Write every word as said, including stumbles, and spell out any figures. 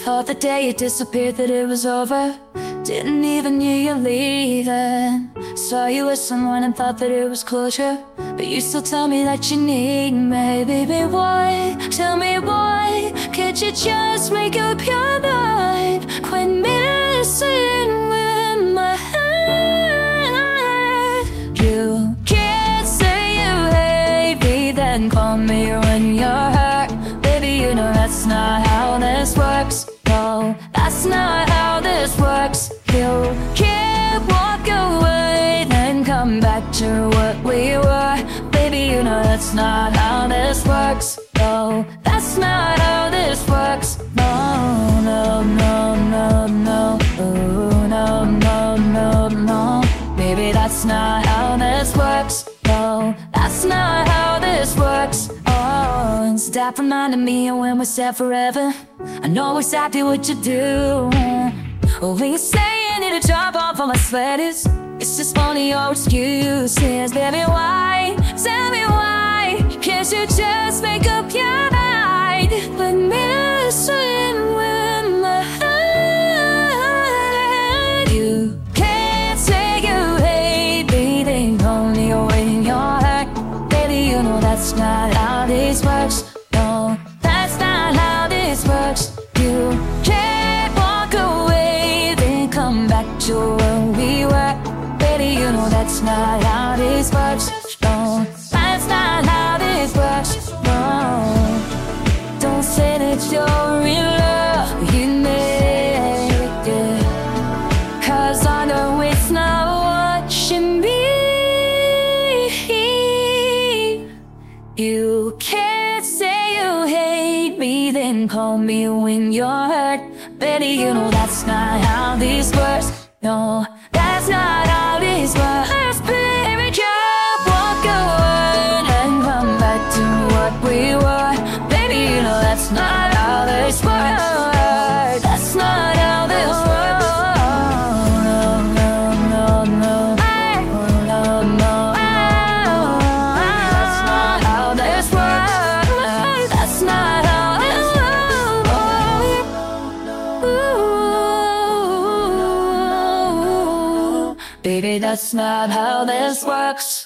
Thought the day you disappeared that it was over. Didn't even hear you leaving. Saw you with someone and thought that it was closure. But you still tell me that you need me. Baby, why? Tell me why? Can't you just make up your mind? Quit messing with my head. You can't say you hate me, then call me when you're hurt. Baby, you know that's not how this works. No, that's not how this works. You can't walk away, then come back to what we were. Baby, you know that's not how this works. No, that's not how this works. No, no, no, no, no. Ooh, no, no, no, no. Baby, that's not how this works. No, that's not how this works. Oh, stop reminding me of when we said forever. I know exactly what you do. Oh, when you say you need to drop off all my sweaters, it's just only your excuses. Baby, why? Tell me why? Can't you just make up your mind? But messing with my head. You can't say you hate me, then only when you're hurt. Baby, you know that's not how this works. No, that's not how this works. You can't walk away, then come back to where we were. Baby, you know that's not how this works. No, that's not how this works. No, don't say that you're in love with me, yeah. Cause I know it's not what you mean. You can't say you hate me, then call me when you're hurt. Baby, you know that's not how this works. No, that's not how this works. Baby, just walk away and come back to what we were. Baby, you know that's not how this works. That's not how this works. No, no, no, no. No, no, that's not how this works. That's not how this works. Ooh, baby, that's not how this works.